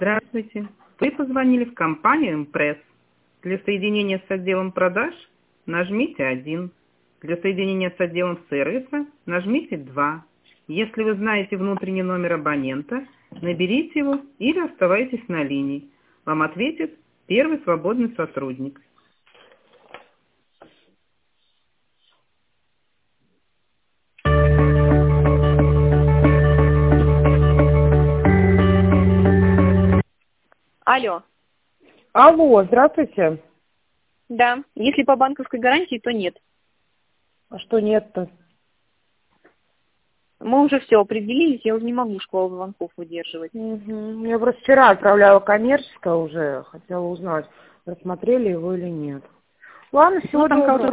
Здравствуйте. Вы позвонили в компанию «Импресс». Для соединения с отделом продаж нажмите 1. Для соединения с отделом сервиса нажмите 2. Если вы знаете внутренний номер абонента, наберите его или оставайтесь на линии. Вам ответит первый свободный сотрудник. Алло. Алло, здравствуйте. Да. Если по банковской гарантии, то нет. А что нет-то? Мы уже все определились, я уже не могу школу звонков выдерживать. Я просто вчера отправляла коммерческое уже, хотела узнать, рассмотрели его или нет. Ладно, всего Ну, там доброго.